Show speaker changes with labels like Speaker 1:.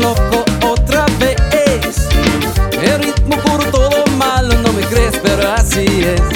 Speaker 1: loco otra vez. El ritmo puro, todo malo, no me crees, pero así es.